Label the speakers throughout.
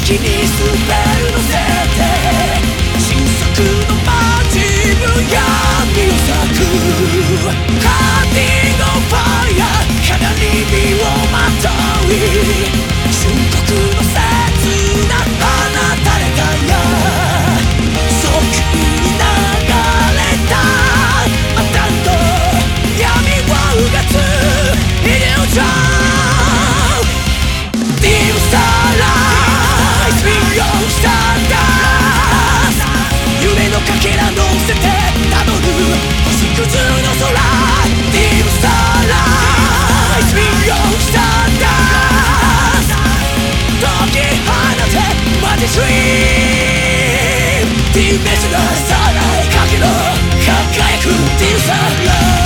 Speaker 1: にスペル乗せて新作のマジブ闇を咲くハーティングファイヤー肌に身をまとい瞬刻の切な放たれたや早急に流れたアタンと闇をうがつイリュージョンかけら乗せてたどる星屑の空 Dim Starlight Beyond Stardust 解き放てマジスイーム Dim Starlight かけろ輝く Dim Starlight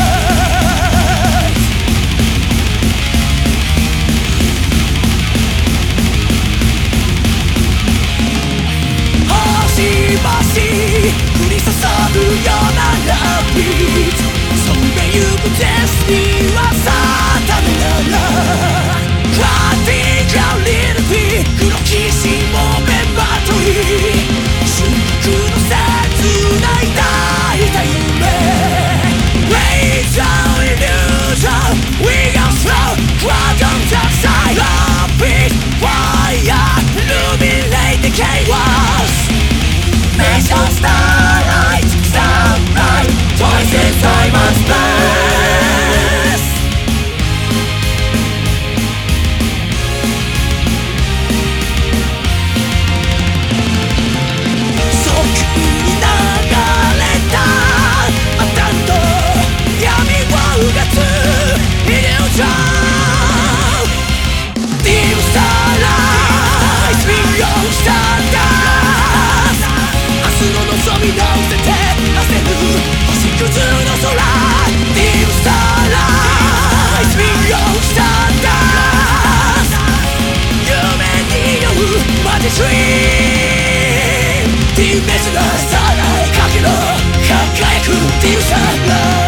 Speaker 1: 降り注ぐようなラビートそんでゆくデスティーは定めならカーティーがリルティ黒きしもめまとい瞬刻の切ない抱いた夢 Raise our illusion We go slow Dragon dark side Love is fire Illuminate the chaos Nation starlight, starlight, voices time and space. So急に流れたアタンと闇をうがつイリュージョン Dim starlight, beyond stardust 明日の望み乗せて焦る星屑の空 Dim Starlight Beyond Stardust 夢に酔うマジスイーム Dim Starlight かけろ輝く Dim Starlight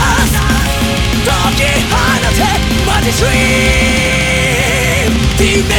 Speaker 1: Dream